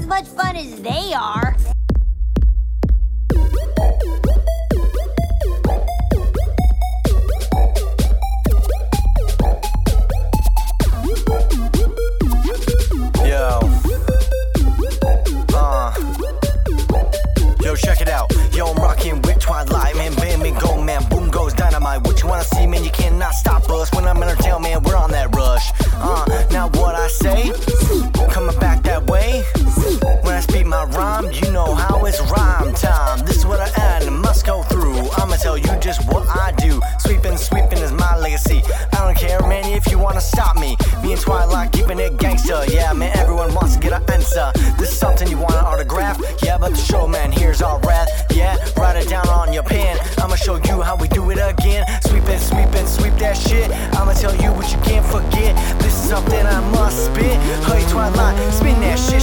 as much fun as they are. Yo, check it out. Yo, I'm rocking with Twilight, man. Bam, and go, man. Boom goes dynamite. What you wanna see, man? You cannot stop us. When I'm in our tail, man, we're on that rush. Now what I say? Coming back that way. When I speak my rhyme, you know how it's rhyme time. This is what I add and must go through. I'ma tell you just what I do. Sweeping is my legacy. I don't care, man, if you wanna stop me. Me and Twilight keeping it gangster. Yeah, man, everyone wants to get an answer. This is something you want an autograph? Yeah, but the show, man, here's our wrath. Yeah, write it down on your pen. I'ma show you how we do it again. Sweep that shit. I'ma tell you what you can't forget. This is something I must spit. Hey, Twilight, spin that shit.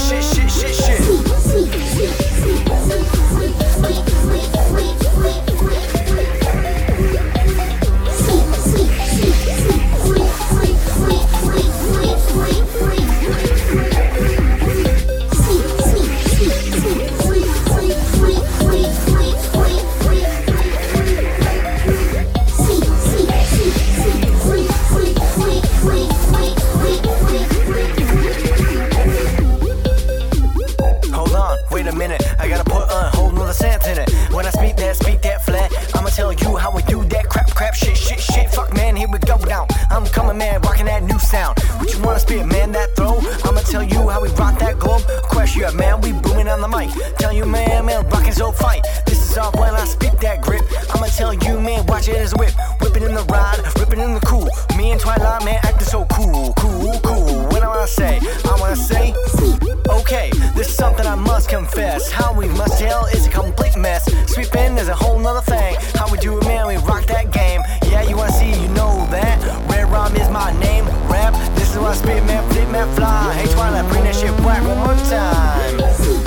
Wait a minute, I gotta put a whole nother sense in it. When I speak that flat, I'ma tell you how we do that crap shit. Fuck, man, here we go now. I'm coming, man, rocking that new sound. What you wanna spit, man, that throw? I'ma tell you how we rock that globe. Crash you, man, we booming on the mic. Tell you, man, rocking so fight. This is all when I speak that grip. I'ma tell you, man, watch it as a whip. Whipping in the ride, ripping in the cool. Me and Twilight, man, acting so cool. When I wanna say, okay, this is something I must confess. How we must tell is a complete mess. Sweeping is a whole nother thing. How we do it, man, we rock that game. Yeah, you wanna see, you know that. Red Rhyme is my name, rap. This is what I spit, man, flip, man, fly. Hey, Twilight, bring that shit back one more time.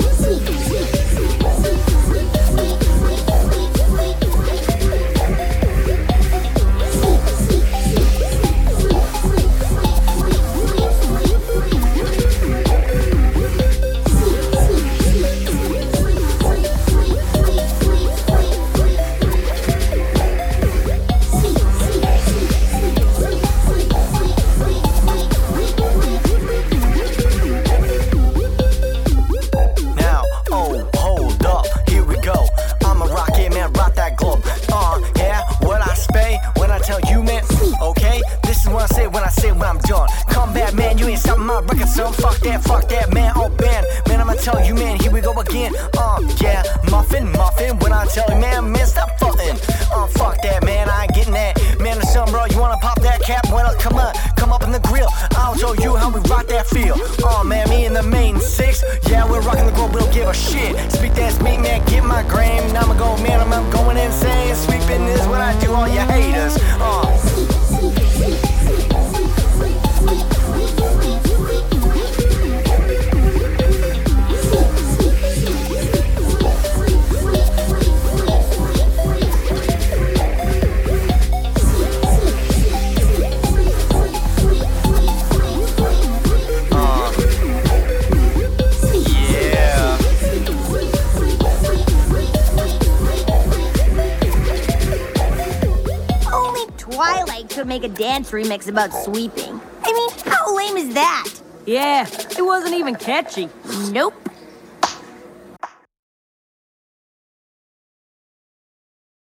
When I'm done, come back, man, you ain't stopping my record, son. Fuck that, man, oh, man, I'ma tell you, man, here we go again. Yeah, muffin, when I tell you, man, stop fucking. Fuck that, man, I ain't getting that. Man, the sun, bro, you wanna pop that cap? Well, come up in the grill. I'll show you how we rock that feel. Man, me and the main six, yeah, we're rocking the globe, we don't give a shit. Speak, man, get my gram. I'ma go, man, I'm going insane. Sweeping is what I do, all you haters. Twilight could make a dance remix about sweeping. I mean, how lame is that? Yeah, it wasn't even catchy. Nope.